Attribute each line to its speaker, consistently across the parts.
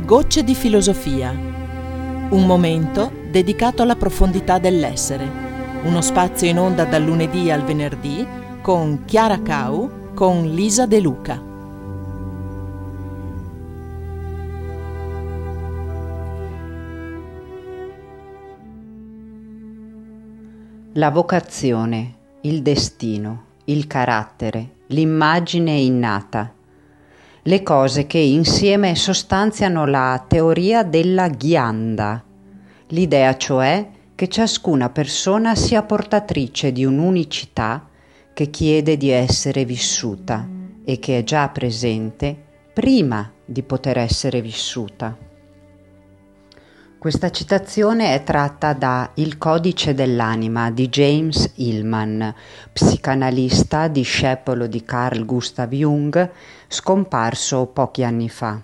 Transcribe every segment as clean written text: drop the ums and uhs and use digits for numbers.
Speaker 1: Gocce di filosofia. Un momento dedicato alla profondità dell'essere. Uno spazio in onda dal lunedì al venerdì con Chiara Cau, con Lisa De Luca.
Speaker 2: La vocazione, il destino, il carattere, l'immagine innata. Le cose che insieme sostanziano la teoria della ghianda, l'idea cioè che ciascuna persona sia portatrice di un'unicità che chiede di essere vissuta e che è già presente prima di poter essere vissuta. Questa citazione è tratta da Il codice dell'anima di James Hillman, psicanalista, discepolo di Carl Gustav Jung, scomparso pochi anni fa.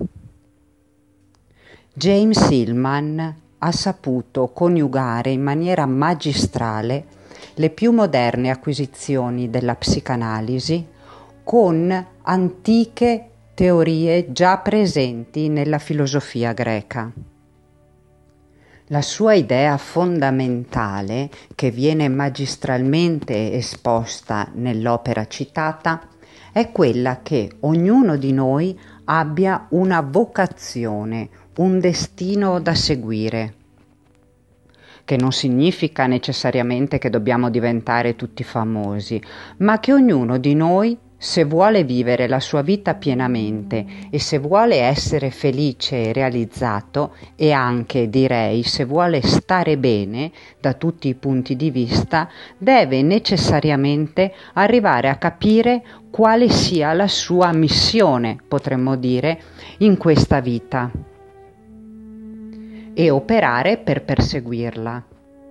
Speaker 2: James Hillman ha saputo coniugare in maniera magistrale le più moderne acquisizioni della psicanalisi con antiche teorie già presenti nella filosofia greca. La sua idea fondamentale, che viene magistralmente esposta nell'opera citata, è quella che ognuno di noi abbia una vocazione, un destino da seguire, che non significa necessariamente che dobbiamo diventare tutti famosi, ma che ognuno di noi, se vuole vivere la sua vita pienamente e se vuole essere felice e realizzato e anche, direi, se vuole stare bene da tutti i punti di vista, deve necessariamente arrivare a capire quale sia la sua missione, potremmo dire, in questa vita e operare per perseguirla.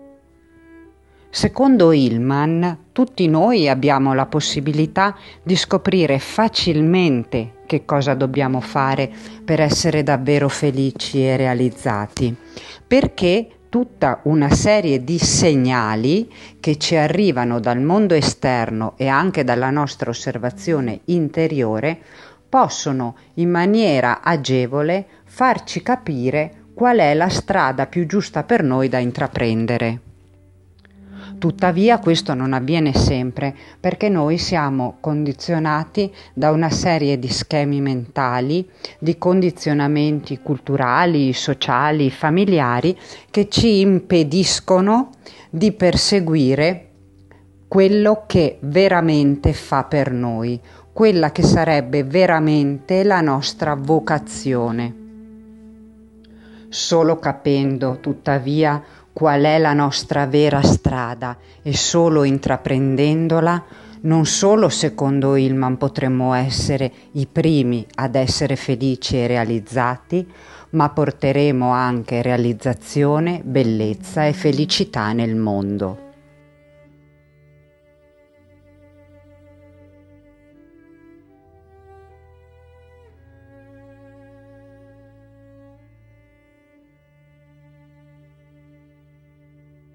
Speaker 2: Secondo Hillman, tutti noi abbiamo la possibilità di scoprire facilmente che cosa dobbiamo fare per essere davvero felici e realizzati, perché tutta una serie di segnali che ci arrivano dal mondo esterno e anche dalla nostra osservazione interiore possono in maniera agevole farci capire qual è la strada più giusta per noi da intraprendere. Tuttavia questo non avviene sempre perché noi siamo condizionati da una serie di schemi mentali, di condizionamenti culturali, sociali, familiari che ci impediscono di perseguire quello che veramente fa per noi, quella che sarebbe veramente la nostra vocazione. Solo capendo, tuttavia, qual è la nostra vera strada e solo intraprendendola, non solo secondo Hillman potremmo essere i primi ad essere felici e realizzati, ma porteremo anche realizzazione, bellezza e felicità nel mondo.